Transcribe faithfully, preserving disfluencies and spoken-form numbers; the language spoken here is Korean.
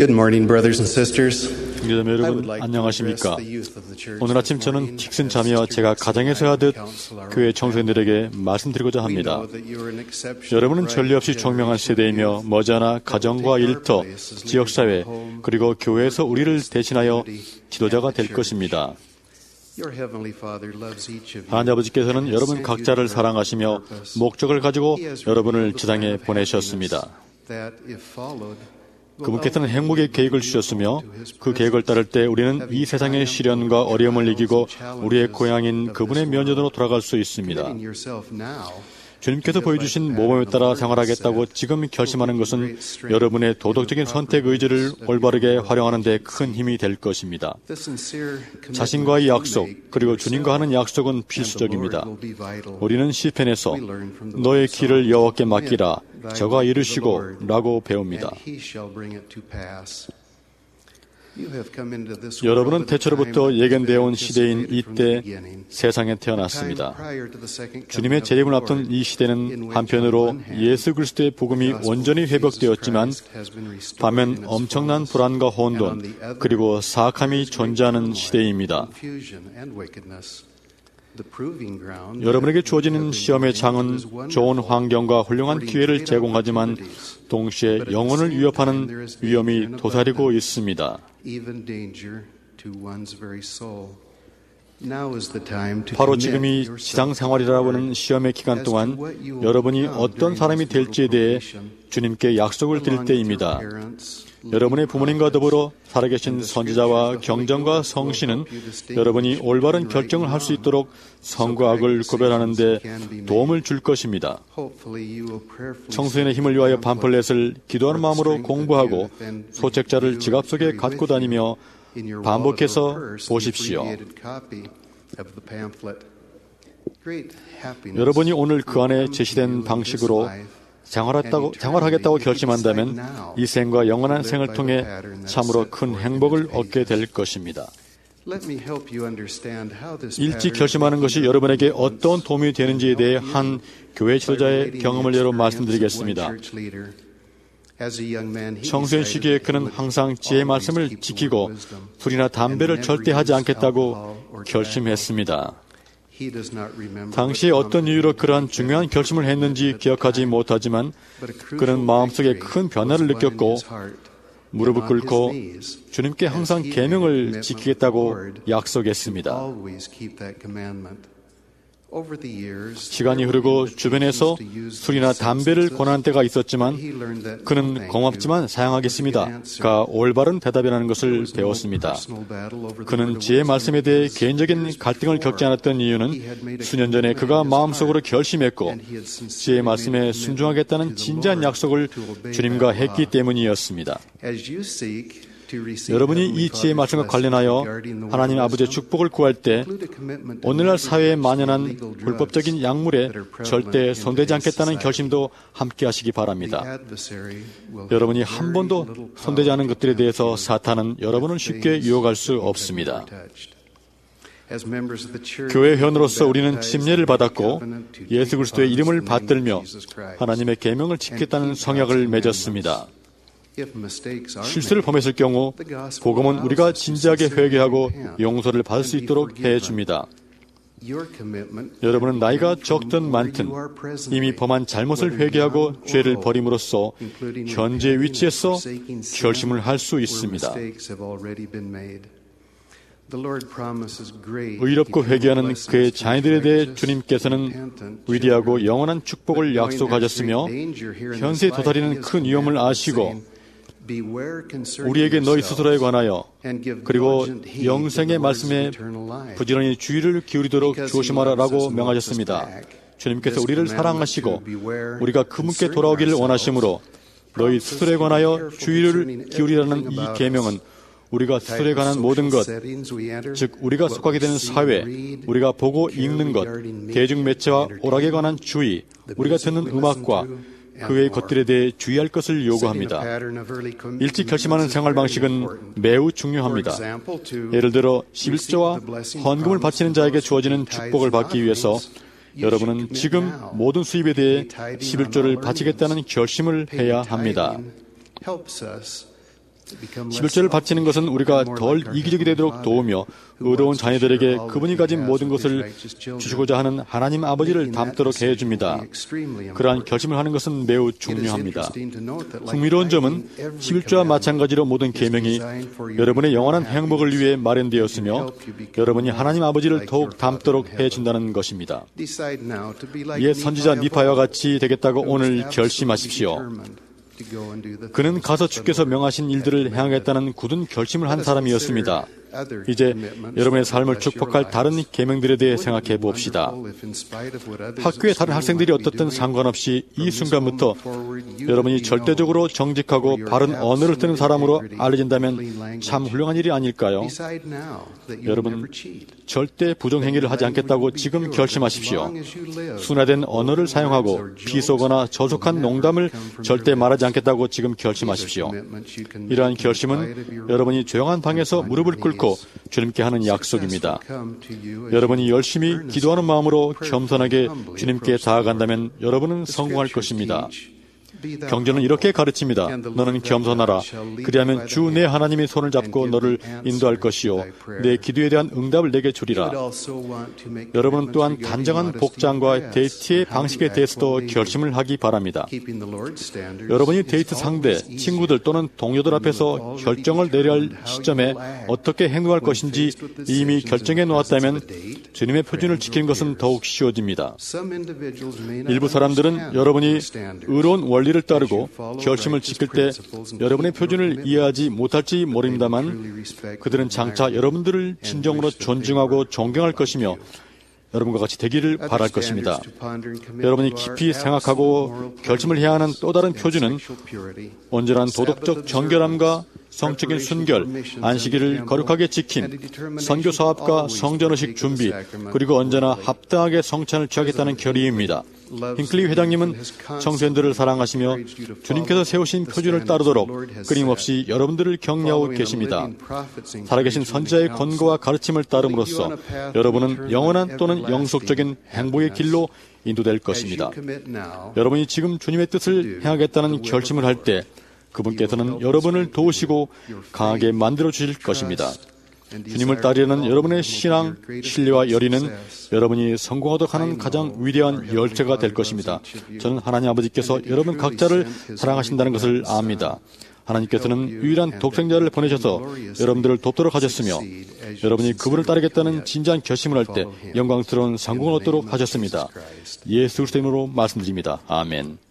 Good morning, brothers and sisters. 성도자매 여러분, 안녕하십니까? 오늘 아침 저는 딕슨 자매와 제가 가정에서 하듯 교회 청소년들에게 말씀드리고자 합니다. 여러분은 전례 없이 총명한 세대이며 머지않아 가정과 일터, 지역사회, 그리고 교회에서 우리를 대신하여 지도자가 될 것입니다. 하나님 아버지께서는 여러분 각자를 사랑하시며 목적을 가지고 여러분을 지상에 보내셨습니다. 그분께서는 행복의 계획을 주셨으며 그 계획을 따를 때 우리는 이 세상의 시련과 어려움을 이기고 우리의 고향인 그분의 면전으로 돌아갈 수 있습니다. 주님께서 보여주신 모범에 따라 생활하겠다고 지금 결심하는 것은 여러분의 도덕적인 선택 의지를 올바르게 활용하는 데 큰 힘이 될 것입니다. 자신과의 약속, 그리고 주님과 하는 약속은 필수적입니다. 우리는 시편에서 너의 길을 여호와께 맡기라, 저가 이루시고 라고 배웁니다. 여러분은 대체로부터 예견되어 온 시대인 이때 세상에 태어났습니다. 주님의 재림을 앞둔 이 시대는 한편으로 예수 그리스도의 복음이 온전히 회복되었지만 반면 엄청난 불안과 혼돈 그리고 사악함이 존재하는 시대입니다. 여러분에게 주어지는 시험의 장은 좋은 환경과 훌륭한 기회를 제공하지만 동시에 영혼을 위협하는 위험이 도사리고 있습니다. 바로 지금이 지상생활이라고 하는 시험의 기간 동안 여러분이 어떤 사람이 될지에 대해 주님께 약속을 드릴 때입니다. 여러분의 부모님과 더불어 살아계신 선지자와 경전과 성신은 여러분이 올바른 결정을 할 수 있도록 선과 악을 구별하는 데 도움을 줄 것입니다. 청소년의 힘을 위하여 팜플렛을 기도하는 마음으로 공부하고 소책자를 지갑 속에 갖고 다니며 반복해서 보십시오. 여러분이 오늘 그 안에 제시된 방식으로 생활하겠다고, 생활하겠다고 결심한다면 이 생과 영원한 생을 통해 참으로 큰 행복을 얻게 될 것입니다. 일찍 결심하는 것이 여러분에게 어떤 도움이 되는지에 대해 한 교회 지도자의 경험을 예로 말씀드리겠습니다. 청소년 시기에 그는 항상 지혜의 말씀을 지키고 술이나 담배를 절대 하지 않겠다고 결심했습니다. 당시에 어떤 이유로 그러한 중요한 결심을 했는지 기억하지 못하지만 그는 마음속에 큰 변화를 느꼈고 무릎을 꿇고 주님께 항상 계명을 지키겠다고 약속했습니다. 시간이 흐르고 주변에서 술이나 담배를 권하는 때가 있었지만 그는 고맙지만 사양하겠습니다가 올바른 대답이라는 것을 배웠습니다. 그는 지혜의 말씀에 대해 개인적인 갈등을 겪지 않았던 이유는 수년 전에 그가 마음속으로 결심했고 지혜의 말씀에 순종하겠다는 진지한 약속을 주님과 했기 때문이었습니다. 여러분이 이 지혜의 말씀과 관련하여 하나님 아버지의 축복을 구할 때 오늘날 사회에 만연한 불법적인 약물에 절대 손대지 않겠다는 결심도 함께 하시기 바랍니다. 여러분이 한 번도 손대지 않은 것들에 대해서 사탄은 여러분을 쉽게 유혹할 수 없습니다. 교회 회원으로서 우리는 침례를 받았고 예수 그리스도의 이름을 받들며 하나님의 계명을 지키겠다는 성약을 맺었습니다. 실수를 범했을 경우 복음은 우리가 진지하게 회개하고 용서를 받을 수 있도록 해줍니다. 여러분은 나이가 적든 많든 이미 범한 잘못을 회개하고 죄를 버림으로써 현재 위치에서 결심을 할 수 있습니다. 의롭고 회개하는 그의 자녀들에 대해 주님께서는 위대하고 영원한 축복을 약속하셨으며 현세에 도사리는 큰 위험을 아시고 우리에게 너희 스스로에 관하여 그리고 영생의 말씀에 부지런히 주의를 기울이도록 조심하라라고 명하셨습니다. 주님께서 우리를 사랑하시고 우리가 그분께 돌아오기를 원하시므로 너희 스스로에 관하여 주의를 기울이라는 이 계명은 우리가 스스로에 관한 모든 것, 즉 우리가 속하게 되는 사회, 우리가 보고 읽는 것, 대중매체와 오락에 관한 주의, 우리가 듣는 음악과 그 외의 것들에 대해 주의할 것을 요구합니다. 일찍 결심하는 생활 방식은 매우 중요합니다. 예를 들어 십일조와 헌금을 바치는 자에게 주어지는 축복을 받기 위해서 여러분은 지금 모든 수입에 대해 십일조를 바치겠다는 결심을 해야 합니다. 십일조를 바치는 것은 우리가 덜 이기적이 되도록 도우며 의로운 자녀들에게 그분이 가진 모든 것을 주시고자 하는 하나님 아버지를 닮도록 해줍니다. 그러한 결심을 하는 것은 매우 중요합니다. 흥미로운 점은 십일조와 마찬가지로 모든 계명이 여러분의 영원한 행복을 위해 마련되었으며 여러분이 하나님 아버지를 더욱 닮도록 해준다는 것입니다. 옛 선지자 니파와 같이 되겠다고 오늘 결심하십시오. 그는 가서 주께서 명하신 일들을 행하겠다는 굳은 결심을 한 사람이었습니다. 이제 여러분의 삶을 축복할 다른 계명들에 대해 생각해 봅시다. 학교의 다른 학생들이 어떻든 상관없이 이 순간부터 여러분이 절대적으로 정직하고 바른 언어를 쓰는 사람으로 알려진다면 참 훌륭한 일이 아닐까요? 여러분, 절대 부정행위를 하지 않겠다고 지금 결심하십시오. 순화된 언어를 사용하고 비속어나 저속한 농담을 절대 말하지 않겠다고 지금 결심하십시오. 이러한 결심은 여러분이 조용한 방에서 무릎을 꿇고 주님께 하는 약속입니다. 여러분이 열심히 기도하는 마음으로 겸손하게 주님께 다가간다면 여러분은 성공할 것입니다. 경전은 이렇게 가르칩니다. 너는 겸손하라. 그리하면 주 내 하나님이 손을 잡고 너를 인도할 것이요 내 기도에 대한 응답을 내게 주리라. 여러분은 또한 단정한 복장과 데이트의 방식에 대해서도 결심을 하기 바랍니다. 여러분이 데이트 상대, 친구들 또는 동료들 앞에서 결정을 내려야 할 시점에 어떻게 행동할 것인지 이미 결정해 놓았다면 주님의 표준을 지키는 것은 더욱 쉬워집니다. 일부 사람들은 여러분이 의로운 원리 를 따르고 결심을 지킬 때 여러분의 표준을 이해하지 못할지 모릅니다만 그들은 장차 여러분들을 진정으로 존중하고 존경할 것이며 여러분과 같이 되기를 바랄 것입니다. 여러분이 깊이 생각하고 결심을 해야 하는 또 다른 표준은 온전한 도덕적 정결함과 성적인 순결, 안식일을 거룩하게 지킴, 선교 사업과 성전의식 준비, 그리고 언제나 합당하게 성찬을 취하겠다는 결의입니다. 힌클리 회장님은 청소년들을 사랑하시며 주님께서 세우신 표준을 따르도록 끊임없이 여러분들을 격려하고 계십니다. 살아계신 선지자의 권고와 가르침을 따름으로써 여러분은 영원한 또는 영속적인 행복의 길로 인도될 것입니다. 여러분이 지금 주님의 뜻을 행하겠다는 결심을 할 때 그분께서는 여러분을 도우시고 강하게 만들어 주실 것입니다. 주님을 따르려는 여러분의 신앙, 신뢰와 열의는 여러분이 성공하도록 하는 가장 위대한 열쇠가 될 것입니다. 저는 하나님 아버지께서 여러분 각자를 사랑하신다는 것을 압니다. 하나님께서는 유일한 독생자를 보내셔서 여러분들을 돕도록 하셨으며 여러분이 그분을 따르겠다는 진지한 결심을 할 때 영광스러운 성공을 얻도록 하셨습니다. 예수 그리스도 이름으로 말씀드립니다. 아멘.